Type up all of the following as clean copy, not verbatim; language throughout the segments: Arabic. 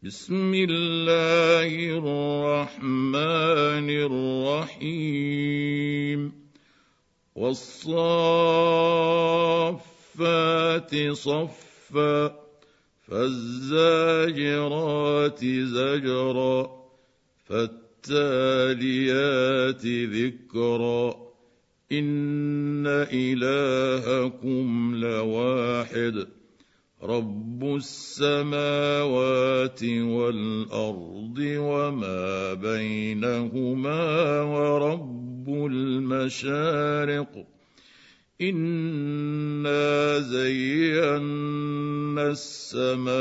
بسم الله الرحمن الرحيم والصافات صفا فالزاجرات زجرا فالتاليات ذكرا إن إلهكم لواحد رب السماوات والأرض وما بينهما ورب المشارق إنا زينا السماء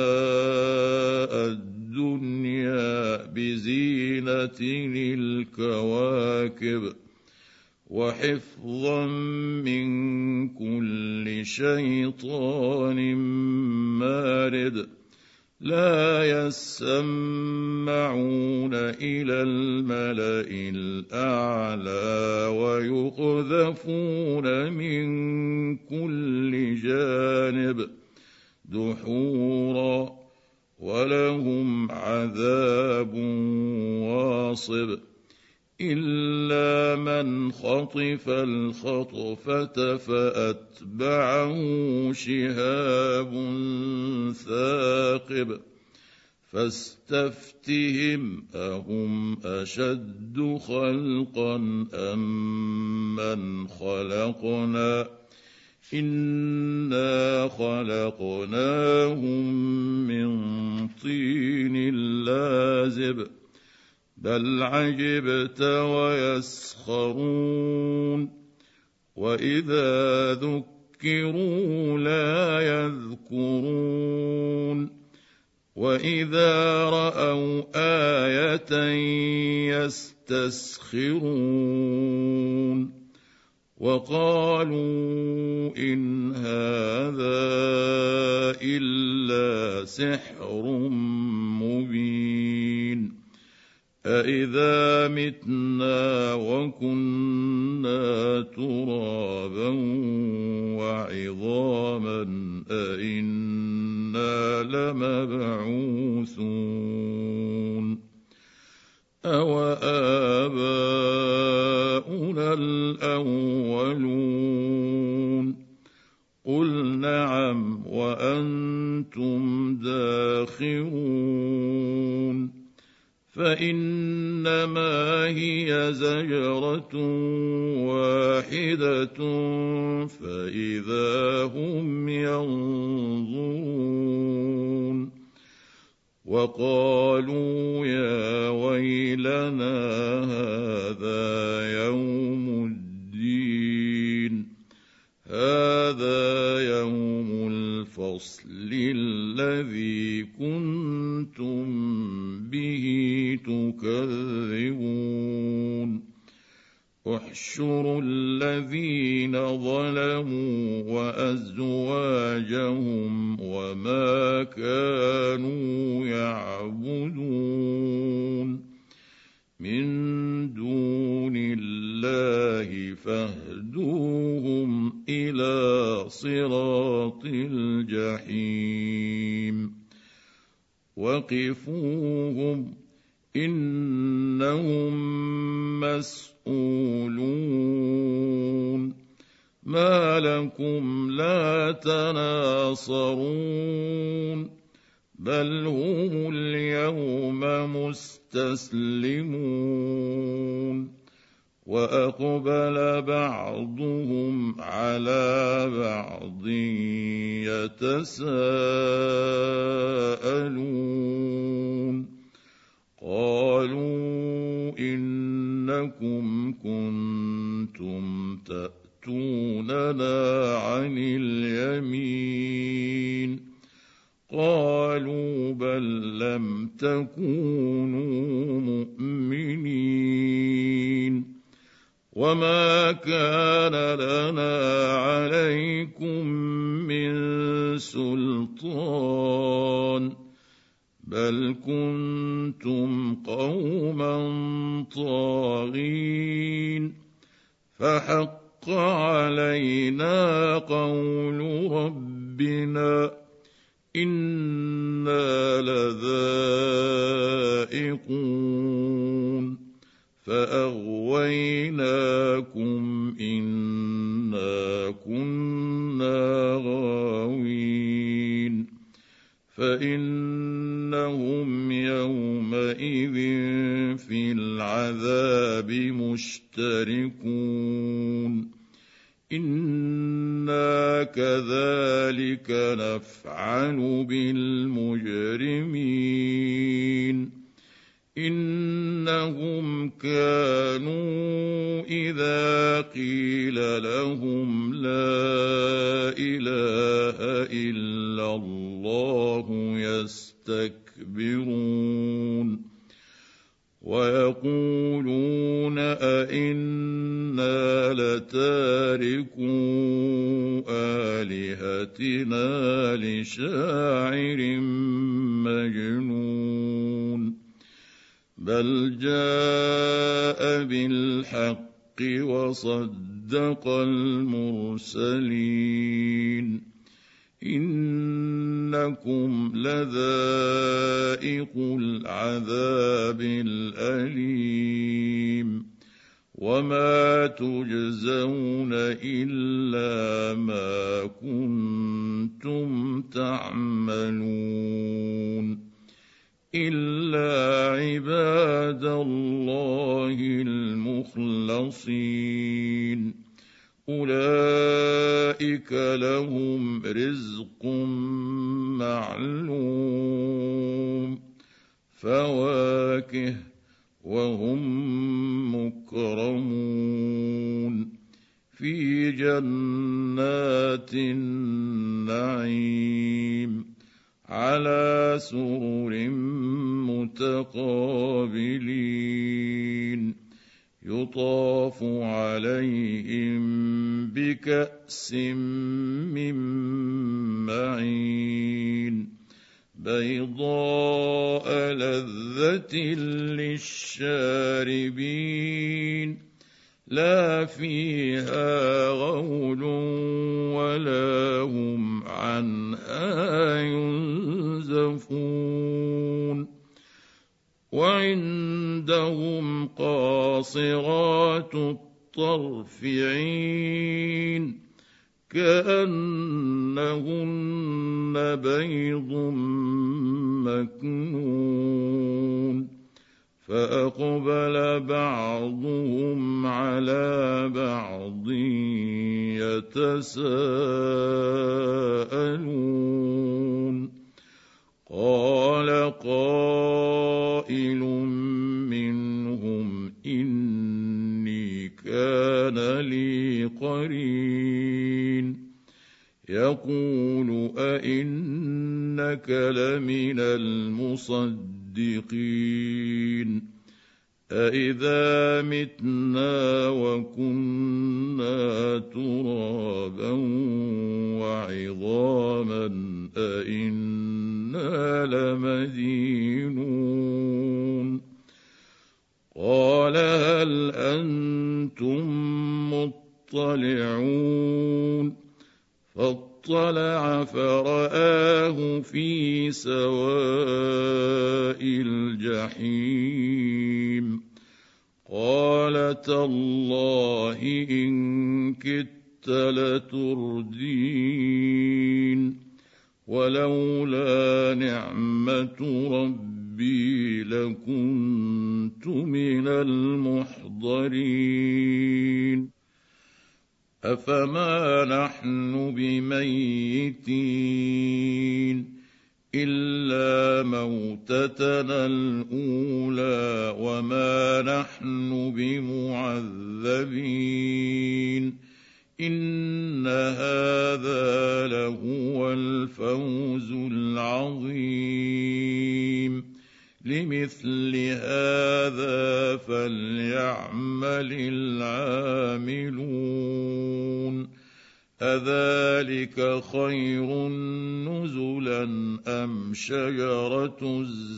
الدنيا بزينة الكواكب وحفظا من كل شيطان مارد لا يسمعون إلى الملأ الأعلى ويقذفون من كل جانب دحورا ولهم عذاب واصب إلا من خطف الخطفة فأتبعه شهاب ثاقب فاستفتهم أهم أشد خلقا أم من خلقنا إنا خلقناهم من طين لازب بل عجبت ويسخرون وإذا ذكروا لا يذكرون وإذا رأوا آية يستسخرون وقالوا إن هذا إلا سحر مبين أإذا متنا وكنا ترابا وعظاما أإنا لمبعوثون أوآباؤنا الأولون قل نعم وأنتم داخرون فإنما هي زجرة واحدة فإذا هم ينظرون وقالوا يا ويلنا هذا يوم الدين هذا يوم الفصل الذي كنتم به تكذبون احشروا الذين ظلموا وأزواجهم وما كانوا يعبدون من دون الله فاهدوهم إلى صراط الجحيم وقفوهم إنهم مسؤولون ما لكم لا تناصرون بل هم اليوم مستسلمون وأقبل بعضهم على بعض يتساءلون قالوا إنكم كنتم تأتوننا عن اليمين قالوا بل لم تكونوا مؤمنين وما كان لنا عليكم من سلطان بل كنتم قوما طاغين فحق علينا قول ربنا إنا لذائقون إنهم يومئذ في العذاب مشتركون إنا كذلك نفعل بالمجرمين إنهم كانوا إذا قيل لهم لا إله إلا الله يستكبرون ويقولون أئنا لتاركو آلهتنا لشاعر مجنون بل جاء بالحق وصدق المرسلين إنكم لذائق العذاب الأليم وما تجزون إلا ما كنتم تعملون إلا عباد الله المخلصين أولئك لهم رزق معلوم فواكه وهم مكرمون في جنات النعيم على سرر متقابلين يطاف عليهم بكأس من معين بيضاء لذة للشاربين لا فيها غول ولا هم عنها ينزفون وعندهم قاصرات الطرف عين كأنهن بيض مكنون فأقبل بعضهم على بعض يتساءلون قال قائل منهم إني كان لي قرين يقول أئنك لمن المصدقين أإذا متنا وكنا ترابا وعظاما أإنا لمدينون قال هل أنتم مطلعون فاطلع فرآه في سواء الجحيم قال تالله إن كدت لتردين ولولا نعمة ربي لكنت من المحضرين أفما نحن بميتين إلا موتتنا الأولى وما نحن بمعذبين إن هذا لهو الفوز العظيم لمثل هذا فليعمل العاملون أذلك خير نزلا أم شجرة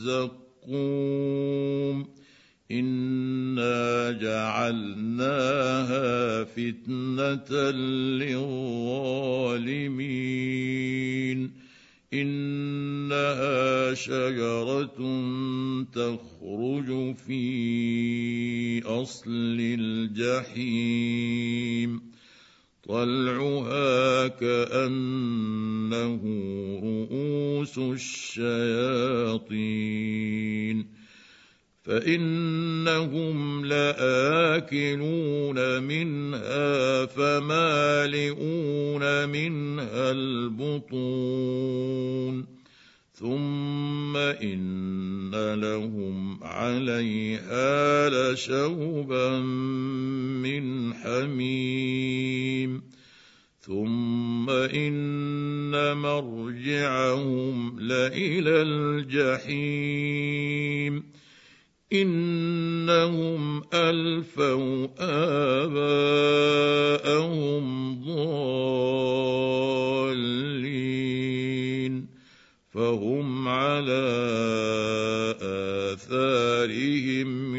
الزقوم إنا جعلناها فتنة للظالمين إنها شجرة تخرج في أصل الجحيم طلعها كأنه رؤوس الشياطين فإنهم لآكلون منها فمالئون منها البطون ثم إن لهم عليها لشوبا من حميم ثم إن مرجعهم لإلى الجحيم إنهم ألفوا آباءهم ضالين فهم على آثارهم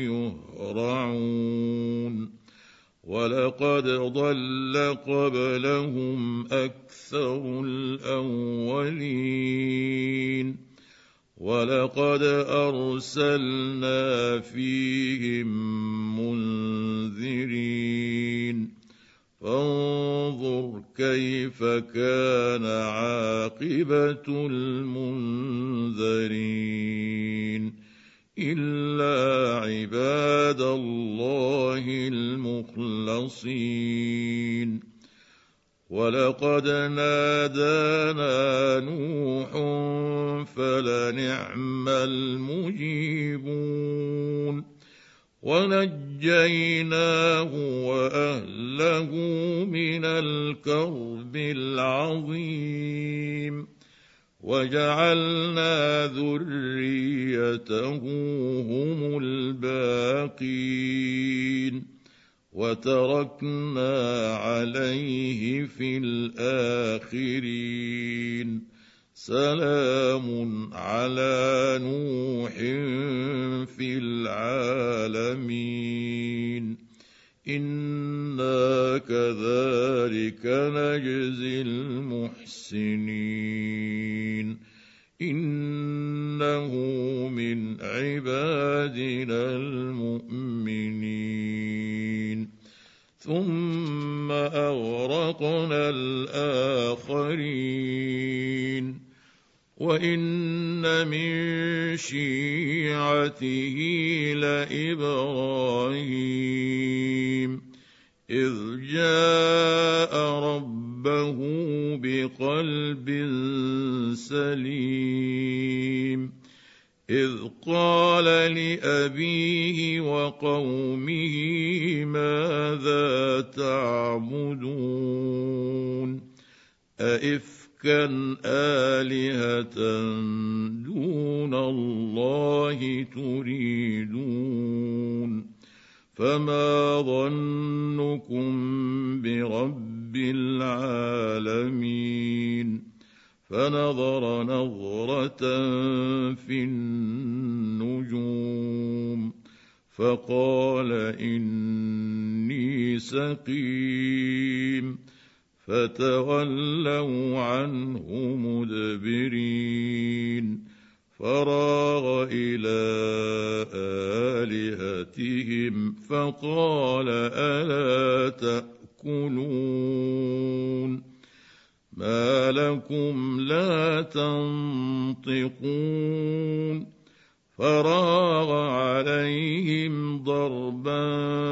يهرعون ولقد ضل قبلهم أكثر الأولين ولقد أرسلنا فيهم منذرين فانظر كيف كان عاقبة المنذرين إلا عباد الله المخلصين ولقد نادانا نوح فلنعم المجيبون ونجيناه وأهله من الكرب العظيم وجعلنا ذريته هم الباقين وتركنا عليه في الآخرين سلام على نوح في العالمين إنا كذلك نجزي المحسنين إنه من عبادنا المؤمنين ثم أغرقنا الآخرين وإن من شيعته لإبراهيم إذ جاء ربه بقلب سليم إذ قال لأبيه وقومه ماذا تعبدون أئفكا آلهة دون الله تريدون فما ظنكم برب العالمين فنظر نظرة في النجوم فقال إني سقيم فتولوا عنه مدبرين فراغ إلى آلهتهم فقال ألا تأكلون ما لكم لا تنطقون فراغ عليهم ضربا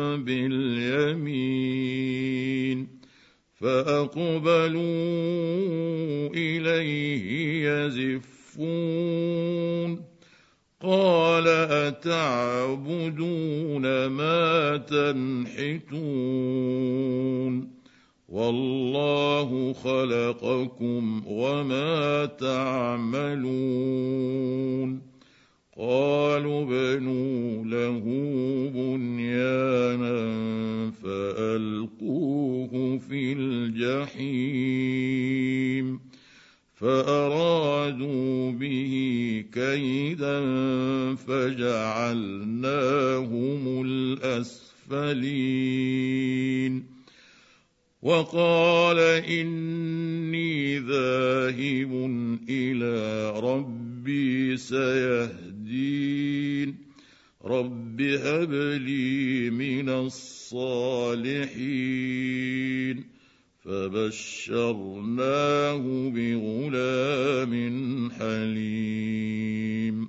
باليمين فأقبلوا إليه يزفون قال أتعبدون ما تنحتون والله خلقكم وما تعملون قالوا ابنوا له بنيانا فألقوه في الجحيم فأرادوا به كيدا فجعلناهم الأسفلين وقال إني ذاهب إلى ربي سيهدين رب هب لي من الصالحين فبشرناه بغلام حليم.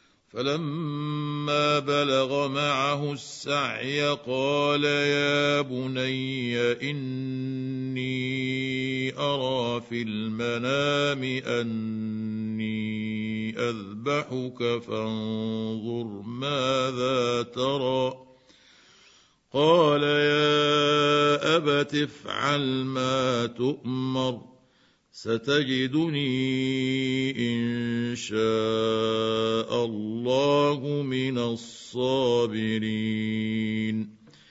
فلما بلغ معه السعي قال يا بني إني أرى في المنام أني أذبحك فانظر ماذا ترى. قال يا أبت افعل ما تؤمر ستجدني إن شاء الله من الصابرين.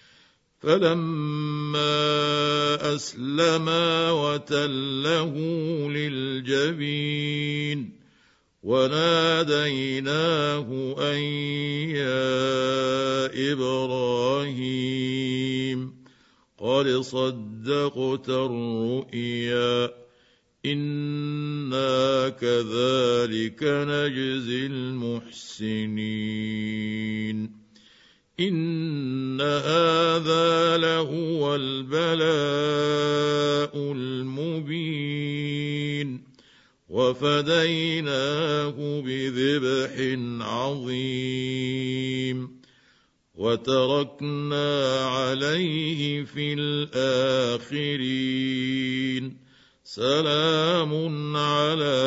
فلما أسلما وتله للجبين وناديناه أن يا إبراهيم قد صدقت الرؤيا إنا كذلك نجزي المحسنين. إن هذا لهو البلاء المبين وفديناه بذبح عظيم وتركنا عليه في الآخرين. سلام على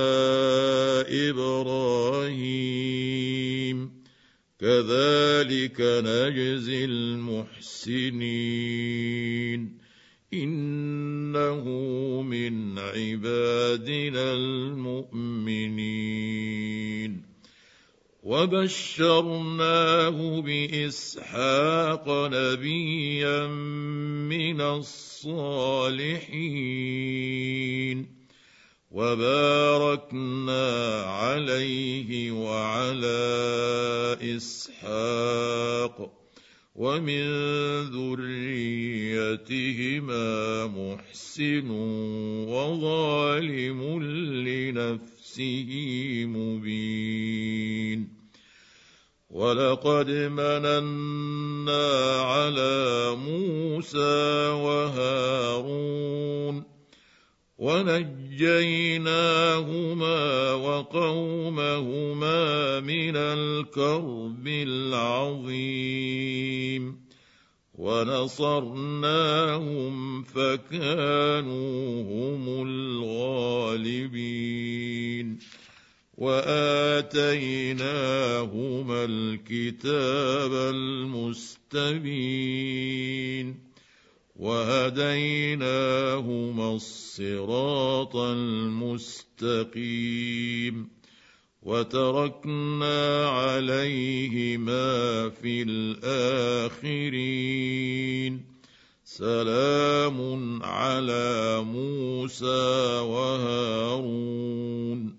إبراهيم كذلك نجزي المحسنين. إنه من عبادنا المؤمنين. وبشرناه بإسحاق نبيا من الصالحين وباركنا عليه وعلى إسحاق ومن ذريتهما محسن وظالم لنفسه مبين. ولقد مننا على موسى وهارون ونجيناهما وقومهما من الكرب العظيم ونصرناهم فكانوا هم الغالبين. وآتيناهما الكتاب المستبين وهديناهما الصراط المستقيم وتركنا عليهما في الآخرين. سلام على موسى وهارون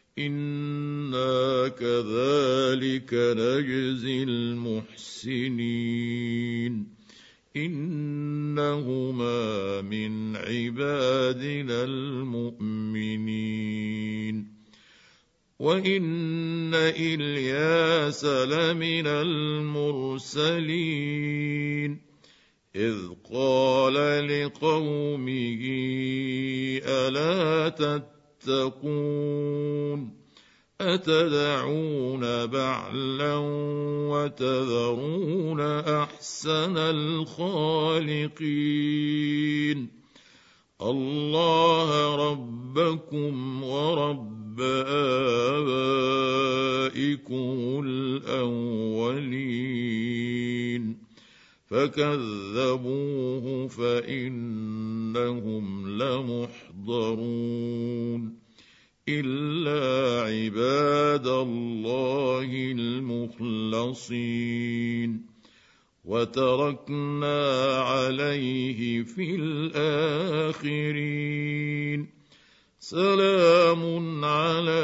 إنا كذلك نجزي المحسنين. إنهما من عبادنا المؤمنين. وإن إلياس لمن المرسلين إذ قال لقومه ألا تتقون أتدعون بعلا وتذرون أحسن الخالقين الله ربكم ورب آبائكم الأولين. فكذبوه فإنهم لمحضرون إلا عباد الله المخلصين. وتركنا عليه في الآخرين. سلام على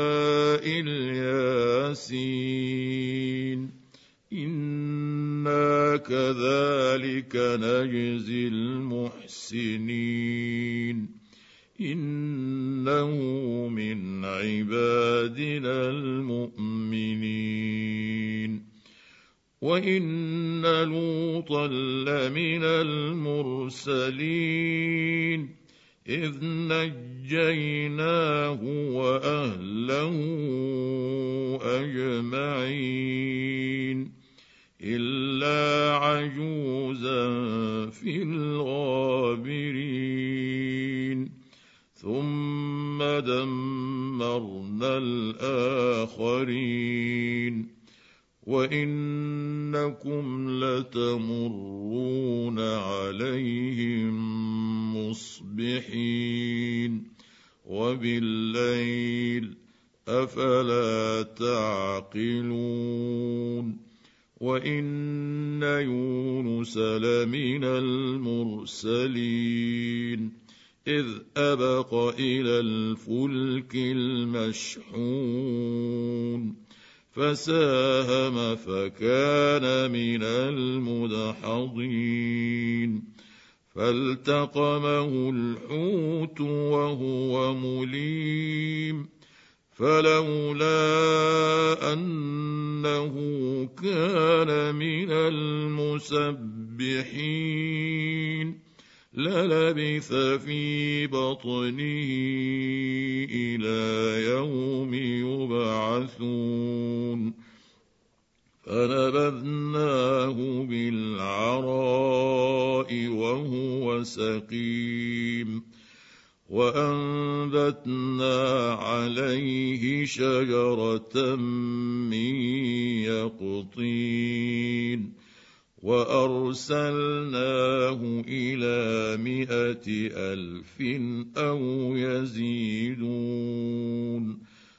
الياسين إنا كذلك نجزي المحسنين. إنه من عبادنا المؤمنين. وإن لوطا لمن المرسلين إذ نجيناه وأهله أجمعين إلا عجوزا في الغابرين ثم دمرنا الآخرين وإنكم لتمرون عليهم مصبحين وبالليل أفلا تعقلون وإن يونس لمن المرسلين إذ أبق إلى الفلك المشحون فساهم فكان من المدحضين فالتقمه الحوت وهو مليم فلولا أنه كان من المسبحين للبث في بطنه إلى يوم يبعثون فنبذناه بالعراء وهو سقيم وأنبتنا عليه شجرة من يقطين وأرسلناه إلى 100,000 أو يزيدون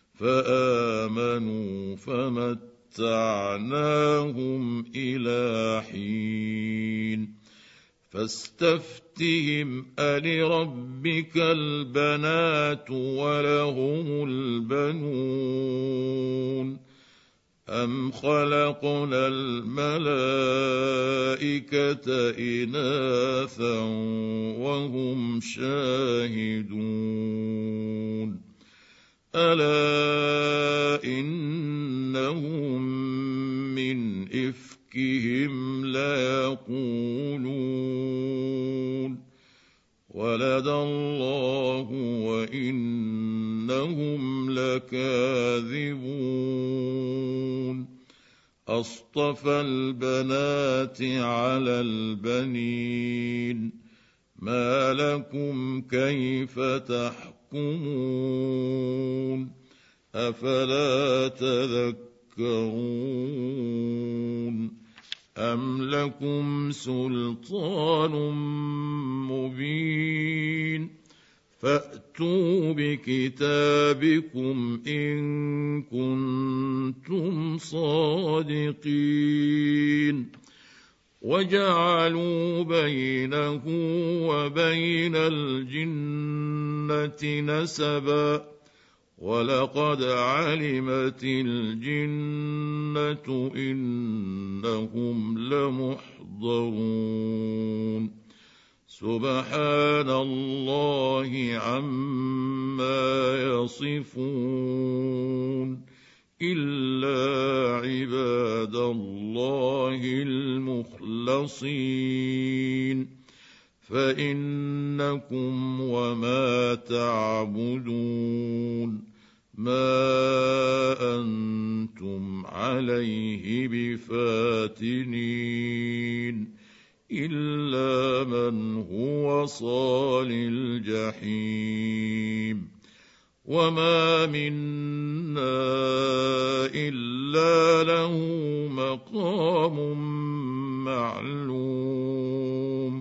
فآمنوا فمتعناهم إلى حين فاستفتهم ألربك البنات ولهم البنون أم خلقنا الملائكة إناثا وهم شاهدون ألا إنهم من إفكهم ليقولون ولد الله وإنهم لكاذبون أصطفى البنات على البنين ما لكم كيف تحكمون أفلا تذكرون أم لكم سلطان مبين فأتوا بكتابكم إن كنتم صادقين وجعلوا بينه وبين الجنة نسبا ولقد علمت الجنة إنهم لمحضرون سبحان الله عما يصفون إلا عباد الله المخلصين فإنكم وما تعبدون ما أنتم عليه بفاتنين إلا من هو صال الجحيم وما منا إلا له مقام معلوم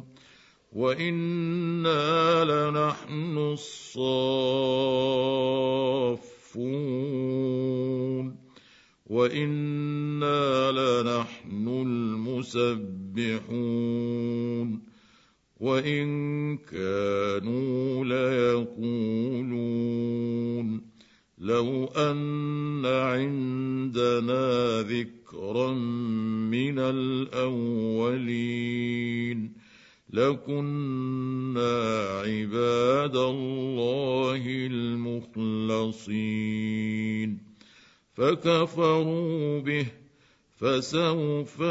وإنا لنحن الصافون وإنا لنحن المسبحون وإن كانوا ليقولون لو أن عندنا ذكرا من الأولين لكنا عباد الله المخلصين فكفروا به فسوف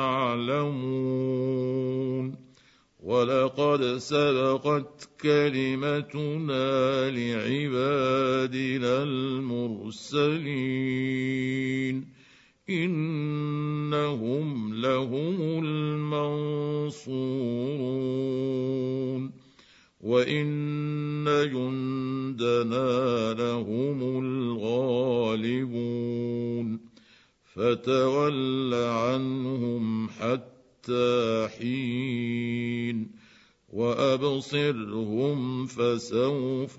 يعلمون ولقد سبقت كلمتنا لعبادنا المرسلين إنهم لهم المنصورون وإن جندنا لهم الغالبون فتول عنهم حتى حين وأبصرهم فسوف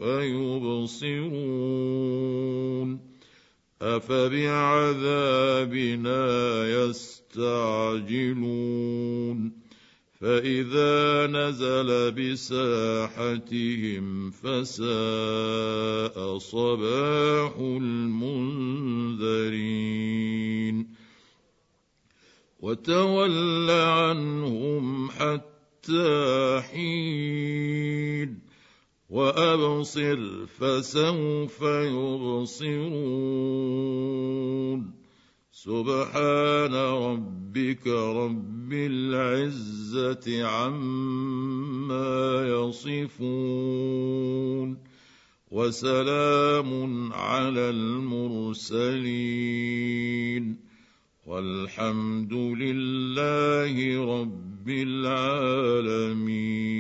يبصرون أفبعذابنا يستعجلون فإذا نزل بساحتهم فساء صباح المنذرين وتول عنهم حتى حين وأبصر فسوف يبصرون سبحان ربك رب العزة عما يصفون وسلام على المرسلين والحمد لله رب العالمين.